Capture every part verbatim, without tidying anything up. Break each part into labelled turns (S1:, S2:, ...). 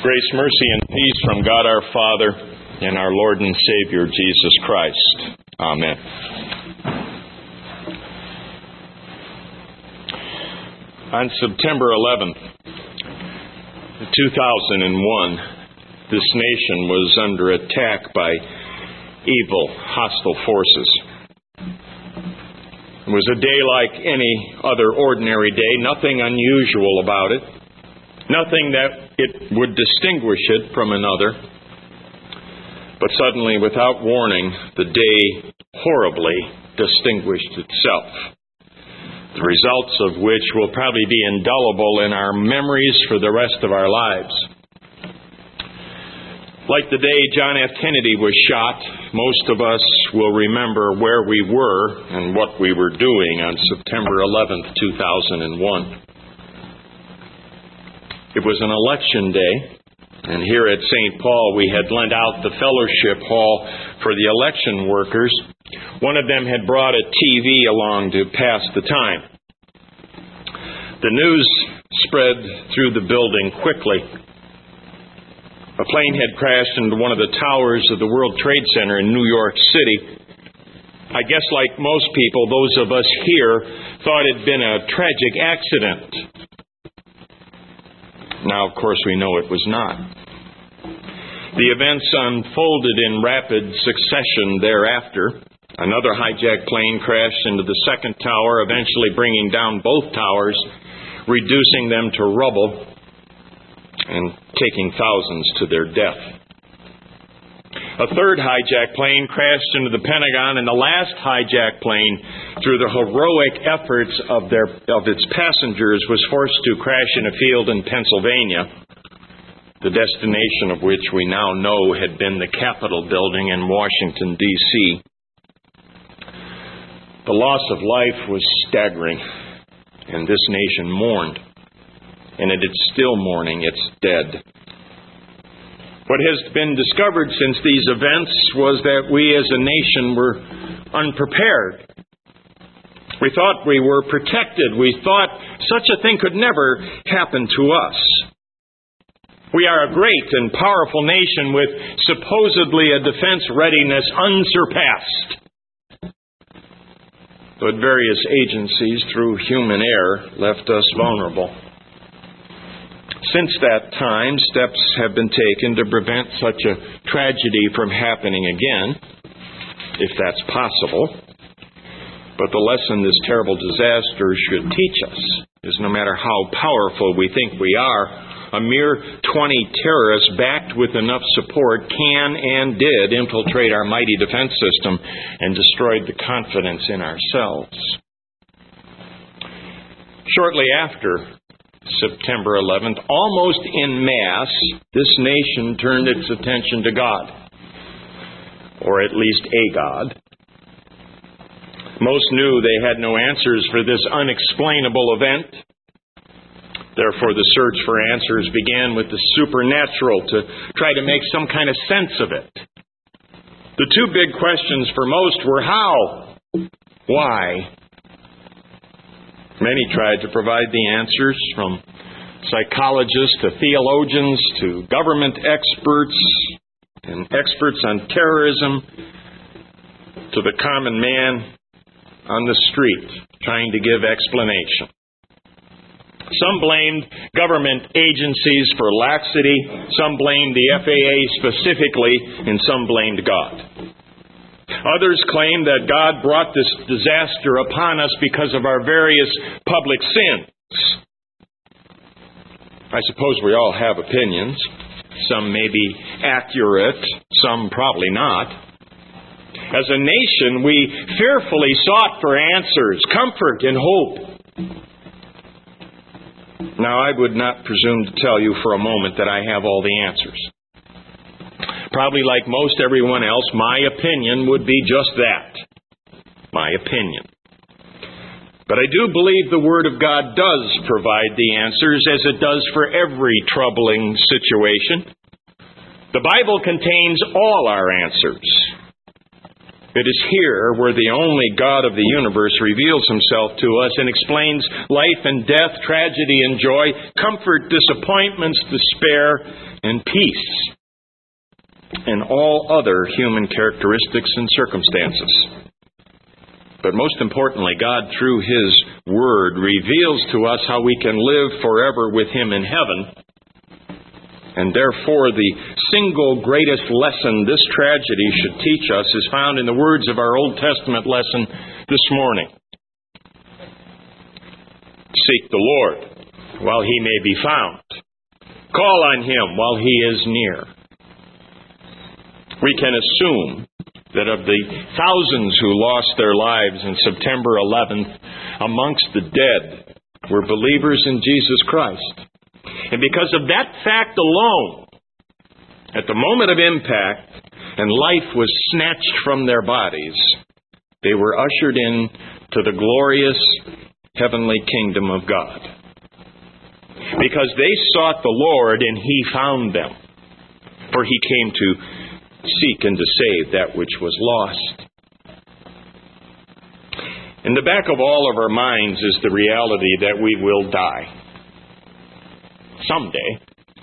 S1: Grace, mercy, and peace from God our Father and our Lord and Savior, Jesus Christ. Amen. On September eleventh, two thousand one, this nation was under attack by evil, hostile forces. It was a day like any other ordinary day, nothing unusual about it, nothing that it would distinguish it from another. But suddenly, without warning, the day horribly distinguished itself, the results of which will probably be indelible in our memories for the rest of our lives. Like the day John F. Kennedy was shot, most of us will remember where we were and what we were doing on September eleventh, two thousand one. It was an election day, and here at Saint Paul we had lent out the fellowship hall for the election workers. One of them had brought a T V along to pass the time. The news spread through the building quickly. A plane had crashed into one of the towers of the World Trade Center in New York City. I guess like most people, those of us here thought it had been a tragic accident. Now, of course, we know it was not. The events unfolded in rapid succession thereafter. Another hijacked plane crashed into the second tower, eventually bringing down both towers, reducing them to rubble and taking thousands to their death. A third hijacked plane crashed into the Pentagon, and the last hijacked plane, through the heroic efforts of their of its passengers, was forced to crash in a field in Pennsylvania, the destination of which we now know had been the Capitol building in Washington, D C The loss of life was staggering, and this nation mourned, and it is still mourning its dead. What has been discovered since these events was that we as a nation were unprepared. We thought we were protected. We thought such a thing could never happen to us. We are a great and powerful nation with supposedly a defense readiness unsurpassed. But various agencies, through human error, left us vulnerable. Since that time, steps have been taken to prevent such a tragedy from happening again, if that's possible. But the lesson this terrible disaster should teach us is no matter how powerful we think we are, a mere twenty terrorists backed with enough support can and did infiltrate our mighty defense system and destroyed the confidence in ourselves. Shortly after September eleventh, almost en masse, this nation turned its attention to God, or at least a God. Most knew they had no answers for this unexplainable event. Therefore, the search for answers began with the supernatural to try to make some kind of sense of it. The two big questions for most were how? Why? Many tried to provide the answers, from psychologists to theologians to government experts and experts on terrorism to the common man on the street trying to give explanation. Some blamed government agencies for laxity, some blamed the F A A specifically, and some blamed God. Others claim that God brought this disaster upon us because of our various public sins. I suppose we all have opinions. Some may be accurate, some probably not. As a nation, we fearfully sought for answers, comfort, and hope. Now, I would not presume to tell you for a moment that I have all the answers. Probably like most everyone else, my opinion would be just that. My opinion. But I do believe the Word of God does provide the answers, as it does for every troubling situation. The Bible contains all our answers. It is here where the only God of the universe reveals himself to us and explains life and death, tragedy and joy, comfort, disappointments, despair, and peace, and all other human characteristics and circumstances. But most importantly, God, through His Word, reveals to us how we can live forever with Him in heaven. And therefore, the single greatest lesson this tragedy should teach us is found in the words of our Old Testament lesson this morning. Seek the Lord while He may be found. Call on Him while He is near. We can assume that of the thousands who lost their lives on September eleventh, amongst the dead were believers in Jesus Christ. And because of that fact alone, at the moment of impact, and life was snatched from their bodies, they were ushered in to the glorious heavenly kingdom of God. Because they sought the Lord and He found them. For He came to seek and to save that which was lost. In the back of all of our minds is the reality that we will die. Someday.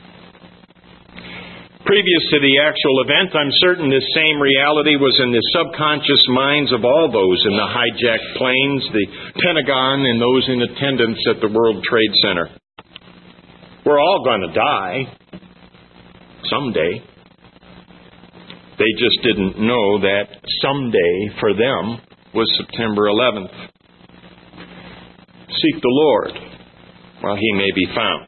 S1: Previous to the actual event, I'm certain this same reality was in the subconscious minds of all those in the hijacked planes, the Pentagon, and those in attendance at the World Trade Center. We're all going to die. Someday. They just didn't know that someday for them was September eleventh. Seek the Lord while He may be found.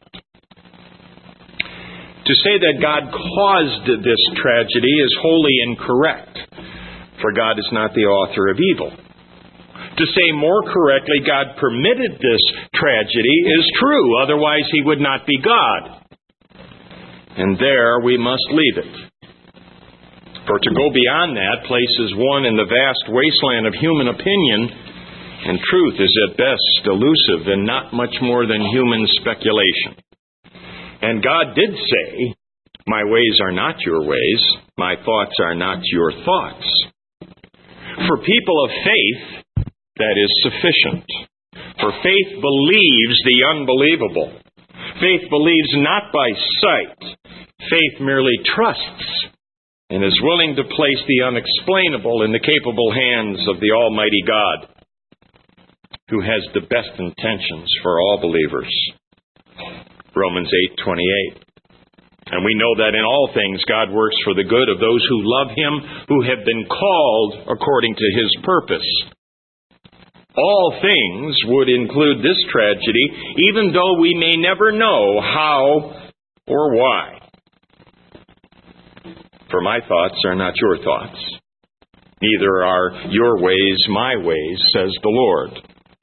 S1: To say that God caused this tragedy is wholly incorrect, for God is not the author of evil. To say more correctly, God permitted this tragedy is true, otherwise He would not be God. And there we must leave it. For to go beyond that places one in the vast wasteland of human opinion, and truth is at best elusive and not much more than human speculation. And God did say, my ways are not your ways, my thoughts are not your thoughts. For people of faith, that is sufficient. For faith believes the unbelievable. Faith believes not by sight. Faith merely trusts and is willing to place the unexplainable in the capable hands of the Almighty God, who has the best intentions for all believers. Romans eight twenty-eight. And we know that in all things God works for the good of those who love Him, who have been called according to His purpose. All things would include this tragedy, even though we may never know how or why. For my thoughts are not your thoughts. Neither are your ways my ways, says the Lord.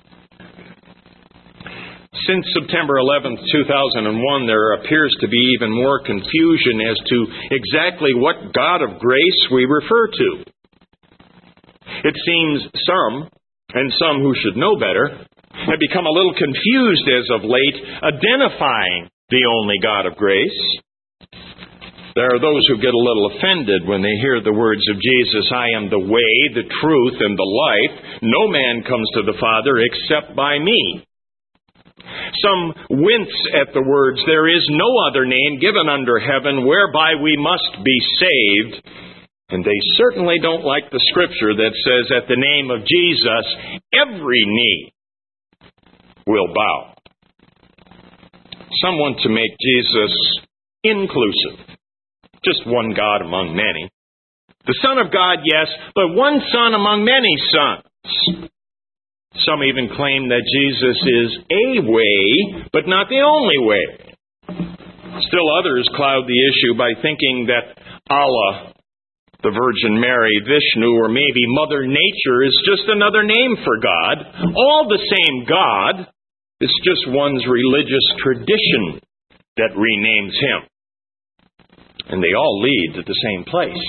S1: Since September eleventh, two thousand one, there appears to be even more confusion as to exactly what God of grace we refer to. It seems some, and some who should know better, have become a little confused as of late, identifying the only God of grace. There are those who get a little offended when they hear the words of Jesus, I am the way, the truth, and the life. No man comes to the Father except by me. Some wince at the words, there is no other name given under heaven whereby we must be saved. And they certainly don't like the scripture that says at the name of Jesus, every knee will bow. Some want to make Jesus inclusive. Just one God among many. The Son of God, yes, but one Son among many sons. Some even claim that Jesus is a way, but not the only way. Still others cloud the issue by thinking that Allah, the Virgin Mary, Vishnu, or maybe Mother Nature is just another name for God. All the same God. It's just one's religious tradition that renames Him. And they all lead to the same place.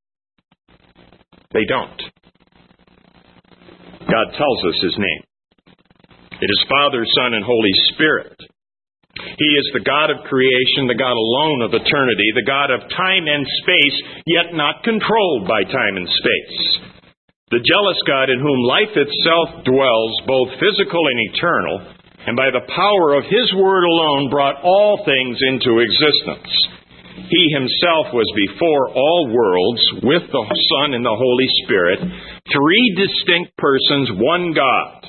S1: They don't. God tells us His name. It is Father, Son, and Holy Spirit. He is the God of creation, the God alone of eternity, the God of time and space, yet not controlled by time and space. The jealous God in whom life itself dwells, both physical and eternal, and by the power of His Word alone brought all things into existence. He himself was before all worlds with the Son and the Holy Spirit, three distinct persons, one God,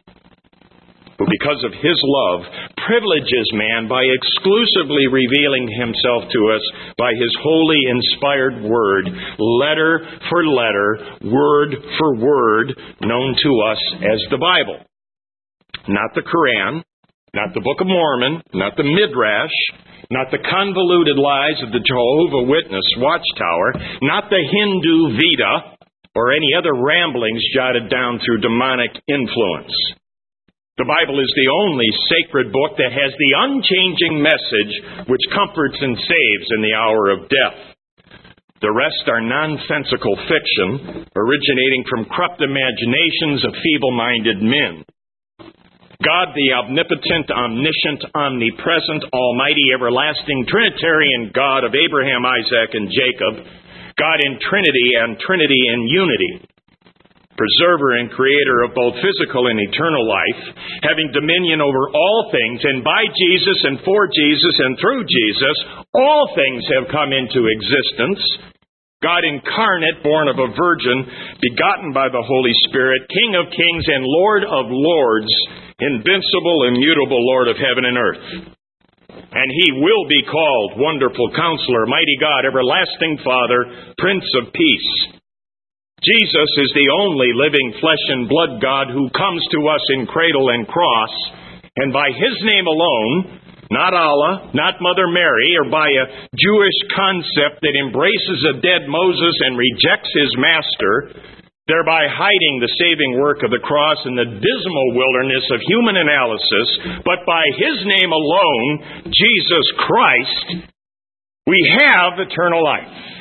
S1: who because of his love privileges man by exclusively revealing himself to us by his holy inspired word, letter for letter, word for word, known to us as the Bible. Not the Quran, not the Book of Mormon, not the Midrash, not the convoluted lies of the Jehovah's Witness watchtower, not the Hindu Veda, or any other ramblings jotted down through demonic influence. The Bible is the only sacred book that has the unchanging message which comforts and saves in the hour of death. The rest are nonsensical fiction, originating from corrupt imaginations of feeble-minded men. God, the omnipotent, omniscient, omnipresent, almighty, everlasting, Trinitarian God of Abraham, Isaac, and Jacob, God in Trinity and Trinity in unity, preserver and creator of both physical and eternal life, having dominion over all things, and by Jesus and for Jesus and through Jesus, all things have come into existence. God incarnate, born of a virgin, begotten by the Holy Spirit, King of kings and Lord of lords, invincible, immutable Lord of heaven and earth. And he will be called Wonderful Counselor, Mighty God, Everlasting Father, Prince of Peace. Jesus is the only living flesh and blood God who comes to us in cradle and cross, and by his name alone, not Allah, not Mother Mary, or by a Jewish concept that embraces a dead Moses and rejects his master, thereby hiding the saving work of the cross in the dismal wilderness of human analysis, but by his name alone, Jesus Christ, we have eternal life.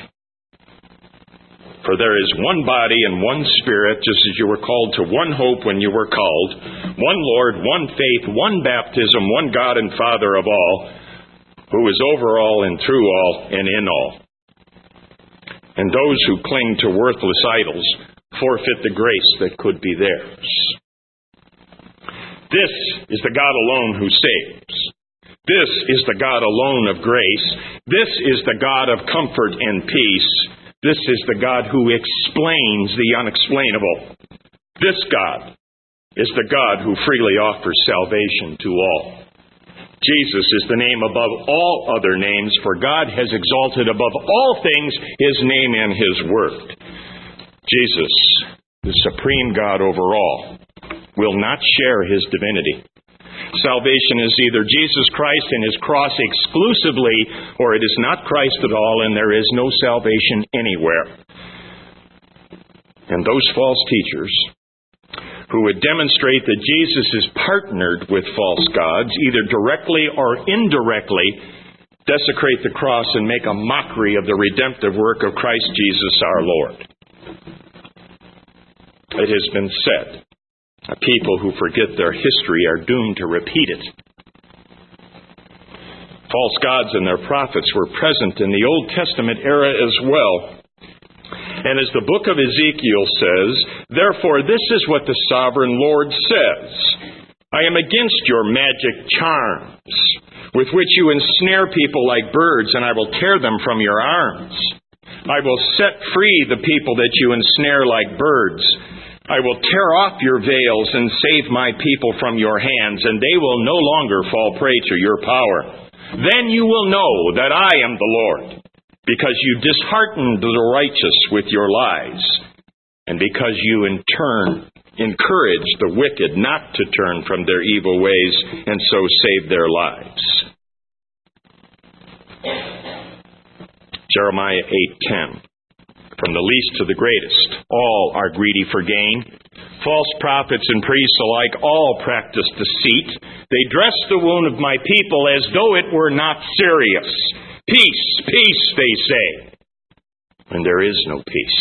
S1: For there is one body and one Spirit, just as you were called to one hope when you were called, one Lord, one faith, one baptism, one God and Father of all, who is over all and through all and in all. And those who cling to worthless idols forfeit the grace that could be theirs. This is the God alone who saves. This is the God alone of grace. This is the God of comfort and peace. This is the God who explains the unexplainable. This God is the God who freely offers salvation to all. Jesus is the name above all other names, for God has exalted above all things his name and his word. Jesus, the supreme God over all, will not share his divinity. Salvation is either Jesus Christ and his cross exclusively, or it is not Christ at all, and there is no salvation anywhere. And those false teachers who would demonstrate that Jesus is partnered with false gods, either directly or indirectly, desecrate the cross and make a mockery of the redemptive work of Christ Jesus our Lord. It has been said, a people who forget their history are doomed to repeat it. False gods and their prophets were present in the Old Testament era as well. And as the book of Ezekiel says, therefore this is what the sovereign Lord says. I am against your magic charms, with which you ensnare people like birds, and I will tear them from your arms. I will set free the people that you ensnare like birds. I will tear off your veils and save my people from your hands, and they will no longer fall prey to your power. Then you will know that I am the Lord, because you disheartened the righteous with your lies, and because you in turn encourage the wicked not to turn from their evil ways and so save their lives. Jeremiah eight ten. From the least to the greatest, all are greedy for gain. False prophets and priests alike all practice deceit. They dress the wound of my people as though it were not serious. Peace, peace, they say, and there is no peace.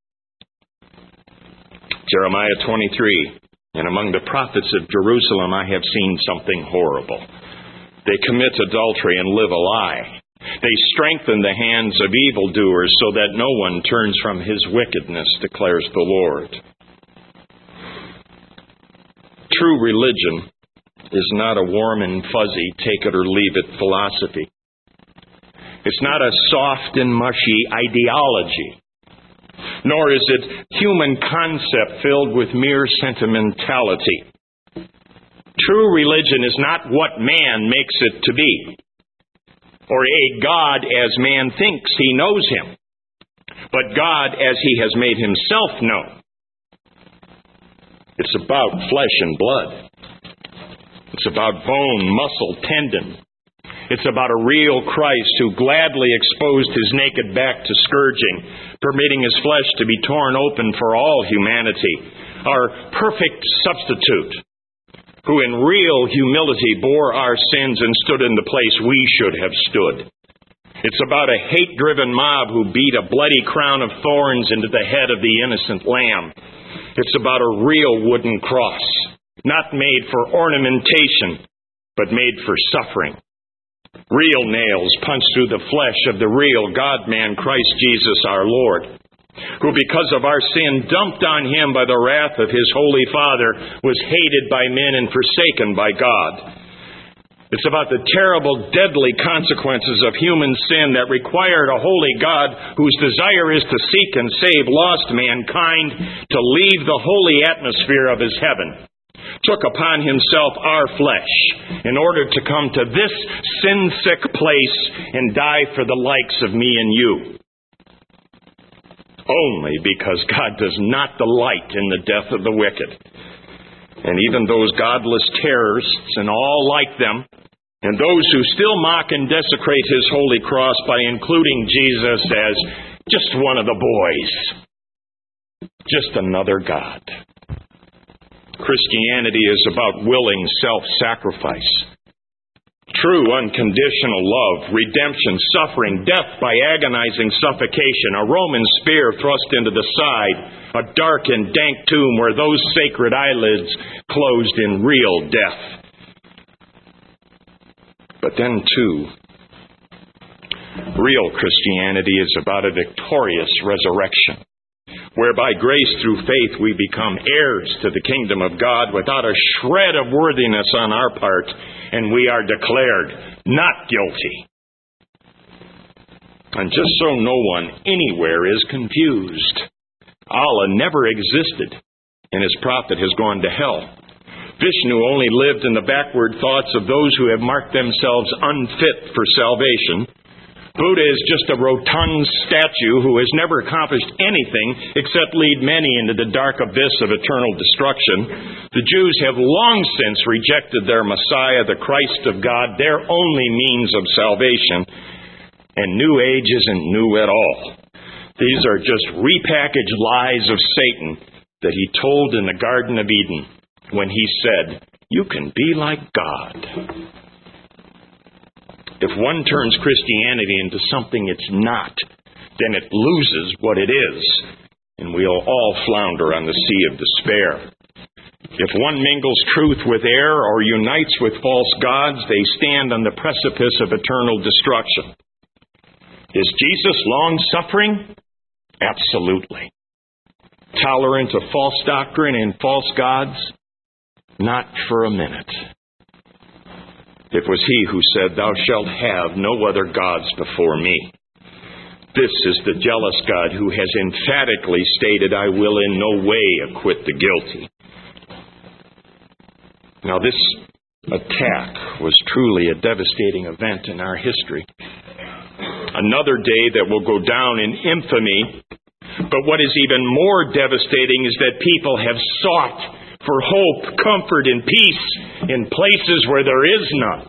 S1: Jeremiah twenty-three, and among the prophets of Jerusalem I have seen something horrible. They commit adultery and live a lie. They strengthen the hands of evildoers so that no one turns from his wickedness, declares the Lord. True religion is not a warm and fuzzy, take it or leave it philosophy. It's not a soft and mushy ideology. Nor is it human concept filled with mere sentimentality. True religion is not what man makes it to be, or a God as man thinks he knows him, but God as he has made himself known. It's about flesh and blood. It's about bone, muscle, tendon. It's about a real Christ who gladly exposed his naked back to scourging, permitting his flesh to be torn open for all humanity, our perfect substitute, who in real humility bore our sins and stood in the place we should have stood. It's about a hate-driven mob who beat a bloody crown of thorns into the head of the innocent lamb. It's about a real wooden cross, not made for ornamentation, but made for suffering. Real nails punched through the flesh of the real God-man, Christ Jesus our Lord, who because of our sin, dumped on him by the wrath of his holy Father, was hated by men and forsaken by God. It's about the terrible, deadly consequences of human sin that required a holy God whose desire is to seek and save lost mankind to leave the holy atmosphere of his heaven, took upon himself our flesh in order to come to this sin-sick place and die for the likes of me and you. Only because God does not delight in the death of the wicked. And even those godless terrorists and all like them, and those who still mock and desecrate his holy cross by including Jesus as just one of the boys, just another God. Christianity is about willing self-sacrifice. True unconditional love, redemption, suffering, death by agonizing suffocation, a Roman spear thrust into the side, a dark and dank tomb where those sacred eyelids closed in real death. But then, too, real Christianity is about a victorious resurrection, whereby grace through faith we become heirs to the kingdom of God without a shred of worthiness on our part, and we are declared not guilty. And just so no one anywhere is confused, Allah never existed, and his prophet has gone to hell. Vishnu only lived in the backward thoughts of those who have marked themselves unfit for salvation. Buddha is just a rotund statue who has never accomplished anything except lead many into the dark abyss of eternal destruction. The Jews have long since rejected their Messiah, the Christ of God, their only means of salvation. And New Age isn't new at all. These are just repackaged lies of Satan that he told in the Garden of Eden when he said, "You can be like God." If one turns Christianity into something it's not, then it loses what it is, and we'll all flounder on the sea of despair. If one mingles truth with error or unites with false gods, they stand on the precipice of eternal destruction. Is Jesus long-suffering? Absolutely. Tolerant of false doctrine and false gods? Not for a minute. It was he who said, "Thou shalt have no other gods before me." This is the jealous God who has emphatically stated, "I will in no way acquit the guilty." Now, this attack was truly a devastating event in our history. Another day that will go down in infamy. But what is even more devastating is that people have sought for hope, comfort, and peace in places where there is none.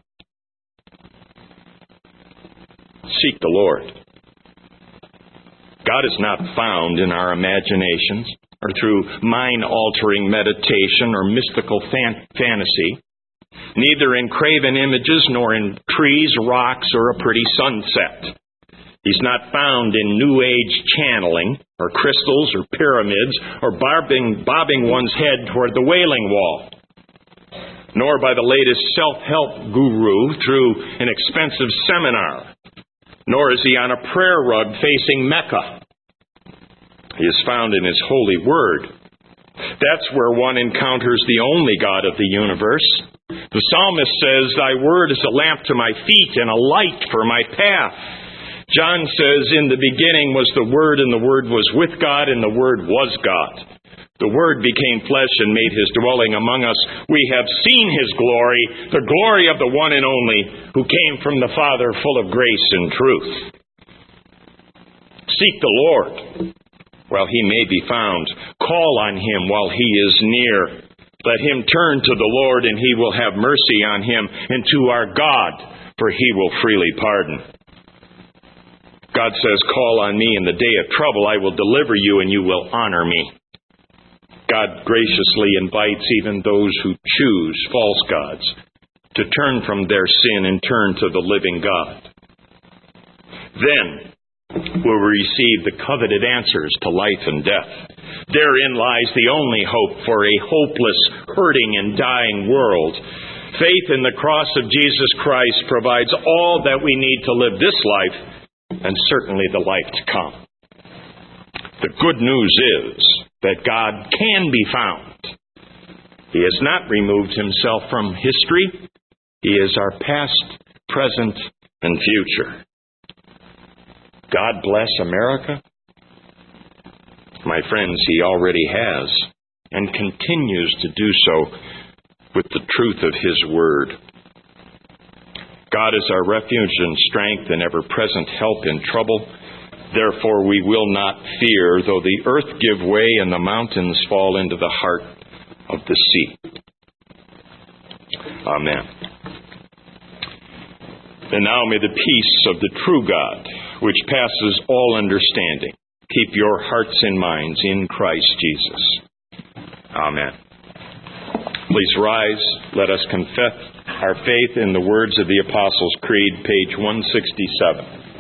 S1: Seek the Lord. God is not found in our imaginations or through mind-altering meditation or mystical fan- fantasy, neither in graven images nor in trees, rocks, or a pretty sunset. He's not found in New Age channeling, or crystals, or pyramids, or bobbing, bobbing one's head toward the Wailing Wall, nor by the latest self-help guru through an expensive seminar, nor is he on a prayer rug facing Mecca. He is found in his holy word. That's where one encounters the only God of the universe. The psalmist says, "Thy word is a lamp to my feet and a light for my path." John says, in the beginning was the Word, and the Word was with God, and the Word was God. The Word became flesh and made His dwelling among us. We have seen His glory, the glory of the one and only, who came from the Father, full of grace and truth. Seek the Lord while He may be found. Call on Him while He is near. Let him turn to the Lord, and He will have mercy on him, and to our God, for He will freely pardon. God says, call on me in the day of trouble. I will deliver you, and you will honor me. God graciously invites even those who choose false gods to turn from their sin and turn to the living God. Then will we receive the coveted answers to life and death. Therein lies the only hope for a hopeless, hurting, and dying world. Faith in the cross of Jesus Christ provides all that we need to live this life, and certainly the life to come. The good news is that God can be found. He has not removed Himself from history. He is our past, present, and future. God bless America. My friends, He already has and continues to do so with the truth of His Word. God is our refuge and strength and ever-present help in trouble. Therefore we will not fear, though the earth give way and the mountains fall into the heart of the sea. Amen. And now may the peace of the true God, which passes all understanding, keep your hearts and minds in Christ Jesus. Amen. Please rise. Let us confess our faith in the words of the Apostles' Creed, page one sixty-seven.